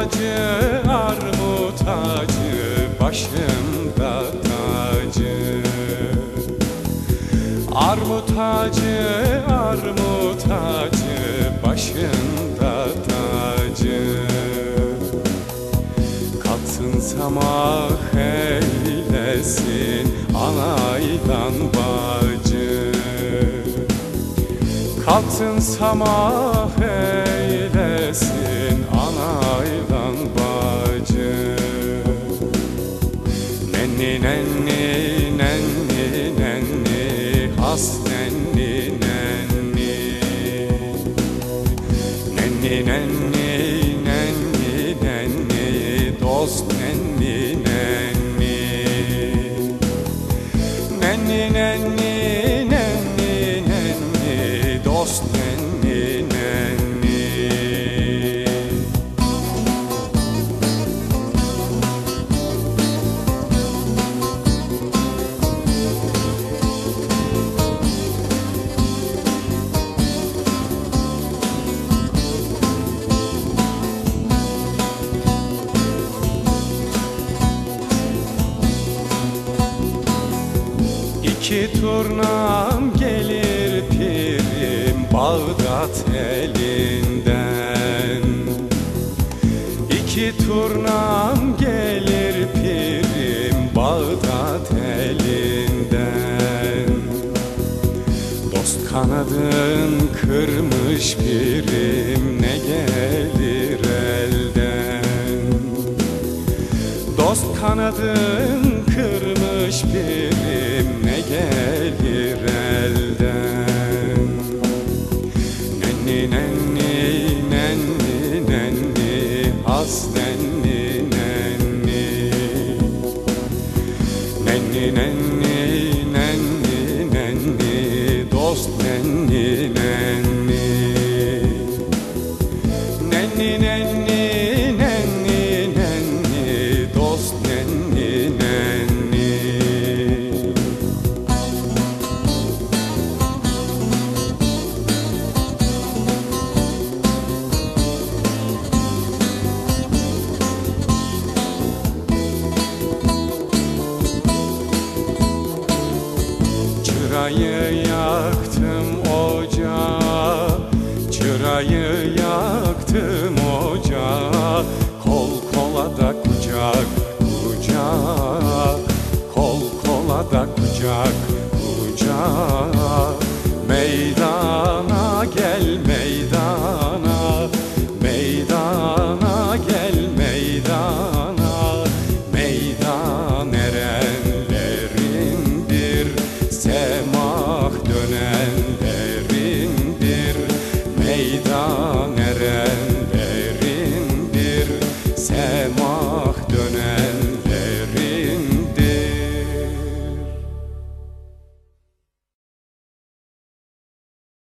ağacı, armut ağacı, başımda tacı. Armut ağacı, armut ağacı, başında tacı. Kalksın samah eylesin anaydan bacı. Kalksın samah eylesin anaydan bacı. Nenni nenni nenni nenni has nenni nenni. Nenni nenni nenni nenni dost nenni nenni. Nenni nenni nenni nenni dost nenni nenni. İki turnam gelir pirim Bağdat elinden. İki turnam gelir pirim Bağdat elinden. Dost kanadın kırmış pirim ne gelir elden. Dost kanadın kırmış pirim ne gelir elden. Nenni nenni nenni nenni has nenni nenni. Nenni nenni nenni nenni dost nenni nenni. Nenni nenni nenni nenni dost nenni nenni. Çırayı yaktım ocağa, çırayı yaktım ocağa. Kol kola da kucak kucak, kol kola da kucak kucak.